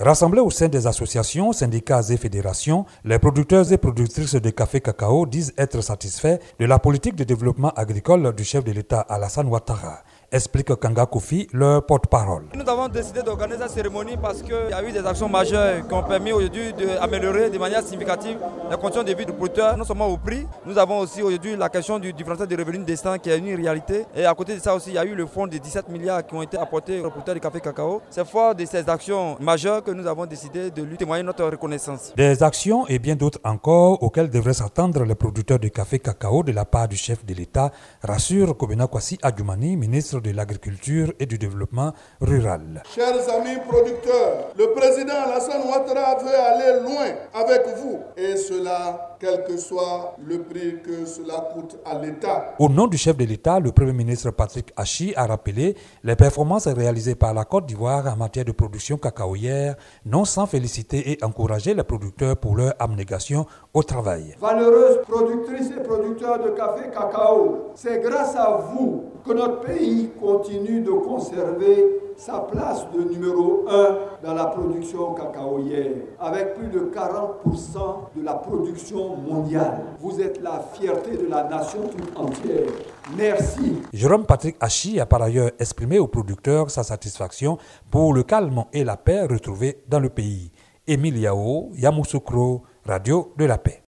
Rassemblés au sein des associations, syndicats et fédérations, les producteurs et productrices de café cacao disent être satisfaits de la politique de développement agricole du chef de l'État Alassane Ouattara. Explique Kanga Kofi, leur porte-parole. Nous avons décidé d'organiser cette cérémonie parce qu'il y a eu des actions majeures qui ont permis aujourd'hui d'améliorer de manière significative les conditions de vie du producteur, non seulement au prix. Nous avons aussi aujourd'hui la question du différentiel de revenus destin qui est une réalité. Et à côté de ça aussi, il y a eu le fonds de 17 milliards qui ont été apportés aux producteurs de café cacao. C'est fort de ces actions majeures que nous avons décidé de lui témoigner notre reconnaissance. Des actions et bien d'autres encore auxquelles devraient s'attendre les producteurs de café cacao de la part du chef de l'État, rassure Kobena Kwasi Adjoumani, ministre de l'Agriculture et du Développement rural. Chers amis producteurs, le président Alassane Ouattara veut aller loin avec vous et cela, quel que soit le prix que cela coûte à l'État. Au nom du chef de l'État, le Premier ministre Patrick Achi a rappelé les performances réalisées par la Côte d'Ivoire en matière de production cacaoyère, non sans féliciter et encourager les producteurs pour leur abnégation au travail. Valeureuses productrices et producteurs de café cacao, c'est grâce à vous que notre pays continue de conserver sa place de numéro 1 dans la production cacaoyère, avec plus de 40% de la production mondiale. Vous êtes la fierté de la nation toute entière. Merci. Jérôme Patrick Achi a par ailleurs exprimé aux producteurs sa satisfaction pour le calme et la paix retrouvés dans le pays. Émile Yao, Yamoussoukro, Radio de la Paix.